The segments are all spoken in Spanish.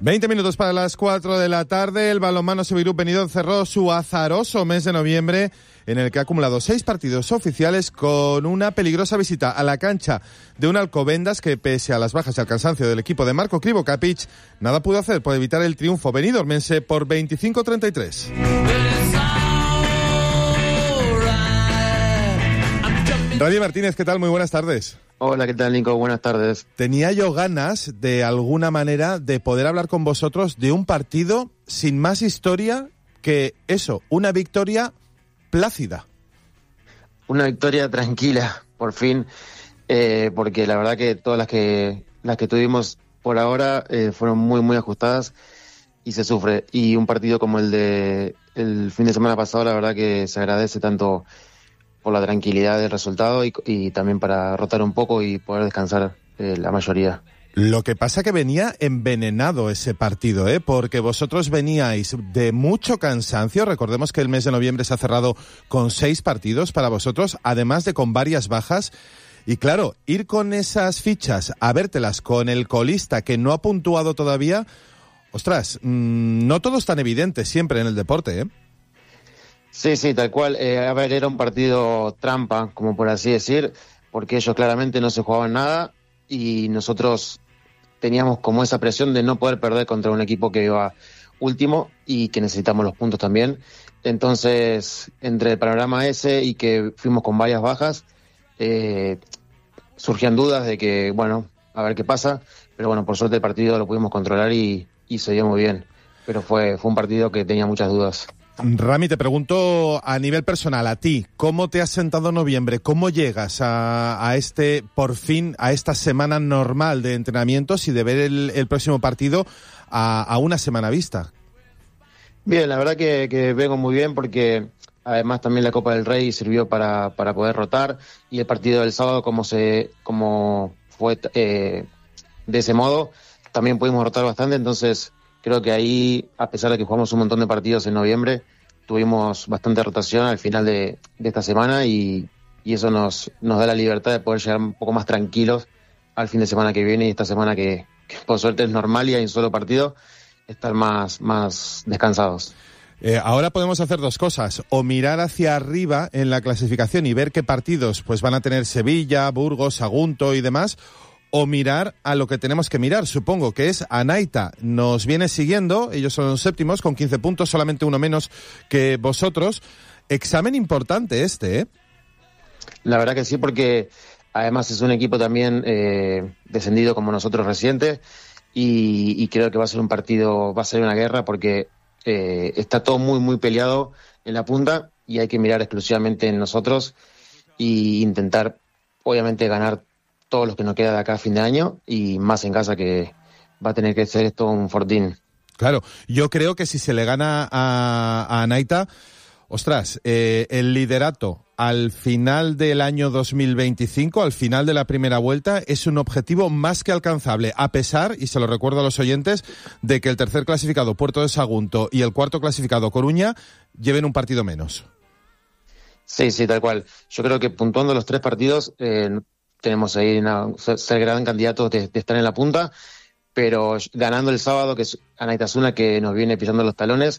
20 minutos para las 4 de la tarde. El balonmano Sevirú Benidorm cerró su azaroso mes de noviembre, en el que ha acumulado 6 partidos oficiales con una peligrosa visita a la cancha de un Alcobendas que, pese a las bajas y al cansancio del equipo de Marco Krivokapic, nada pudo hacer por evitar el triunfo benidormense por 25-33. Radio Martínez, ¿qué tal? Muy buenas tardes. Hola, ¿qué tal, Nico? Buenas tardes. Tenía yo ganas, de alguna manera, de poder hablar con vosotros de un partido sin más historia que eso, una victoria plácida. Una victoria tranquila, por fin, porque la verdad que todas las que tuvimos por ahora fueron muy, muy ajustadas y se sufre. Y un partido como el de el fin de semana pasado, la verdad que se agradece tanto por la tranquilidad del resultado y también para rotar un poco y poder descansar la mayoría. Lo que pasa que venía envenenado ese partido, porque vosotros veníais de mucho cansancio. Recordemos que el mes de noviembre se ha cerrado con 6 partidos para vosotros, además de con varias bajas. Y claro, ir con esas fichas a vértelas con el colista que no ha puntuado todavía, ostras, no todo es tan evidente siempre en el deporte, ¿eh? Sí, tal cual. Era un partido trampa, como por así decir, porque ellos claramente no se jugaban nada y nosotros teníamos como esa presión de no poder perder contra un equipo que iba último y que necesitamos los puntos también. Entonces, entre el panorama ese y que fuimos con varias bajas, surgían dudas de que, bueno, a ver qué pasa, pero bueno, por suerte el partido lo pudimos controlar y se dio muy bien, pero fue un partido que tenía muchas dudas. Rami, te pregunto a nivel personal, a ti, ¿cómo te has sentado noviembre? ¿Cómo llegas a por fin, a esta semana normal de entrenamientos y de ver el próximo partido a una semana vista? Bien, la verdad que vengo muy bien porque además también la Copa del Rey sirvió para poder rotar y el partido del sábado como fue de ese modo, también pudimos rotar bastante, entonces creo que ahí, a pesar de que jugamos un montón de partidos en noviembre, tuvimos bastante rotación al final de esta semana y eso nos da la libertad de poder llegar un poco más tranquilos al fin de semana que viene y esta semana que por suerte es normal y hay un solo partido, estar más descansados. Ahora podemos hacer 2 cosas, o mirar hacia arriba en la clasificación y ver qué partidos pues van a tener Sevilla, Burgos, Sagunto y demás, o mirar a lo que tenemos que mirar, supongo que es Anaita. Nos viene siguiendo, ellos son séptimos con 15 puntos, solamente uno menos que vosotros. Examen importante ¿eh? La verdad que sí, porque además es un equipo también descendido como nosotros reciente y creo que va a ser un partido, va a ser una guerra porque está todo muy, muy peleado en la punta y hay que mirar exclusivamente en nosotros e intentar, obviamente, ganar todos los que nos queda de acá a fin de año y más en casa, que va a tener que ser esto un fortín. Claro, yo creo que si se le gana a Anaita, ostras, el liderato al final del año 2025, al final de la primera vuelta, es un objetivo más que alcanzable, a pesar, y se lo recuerdo a los oyentes, de que el tercer clasificado Puerto de Sagunto y el cuarto clasificado Coruña lleven un partido menos. Sí, tal cual. Yo creo que puntuando los 3 partidos tenemos ahí ser gran candidatos de estar en la punta, pero ganando el sábado, que es Anaitasuna, que nos viene pisando los talones,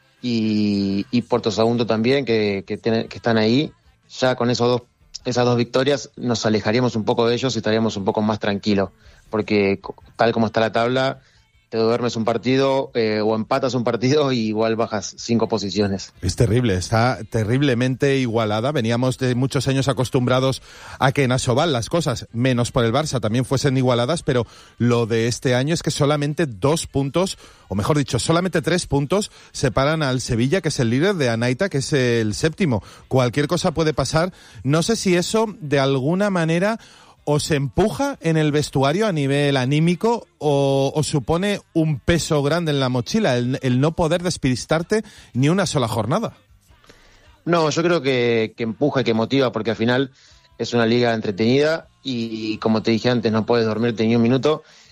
y Puerto Sagunto también, que están ahí, ya con esas 2 victorias nos alejaríamos un poco de ellos y estaríamos un poco más tranquilos, porque tal como está la tabla, te duermes un partido o empatas un partido y igual bajas 5 posiciones. Es terrible, está terriblemente igualada. Veníamos de muchos años acostumbrados a que en Asobal las cosas, menos por el Barça, también fuesen igualadas, pero lo de este año es que solamente 2 puntos, o mejor dicho, solamente 3 puntos separan al Sevilla, que es el líder, de Anaita, que es el séptimo. Cualquier cosa puede pasar. No sé si eso, de alguna manera, ¿os empuja en el vestuario a nivel anímico o supone un peso grande en la mochila el no poder despistarte ni una sola jornada? No, yo creo que empuja y que motiva, porque al final es una liga entretenida y, como te dije antes, no puedes dormirte ni un minuto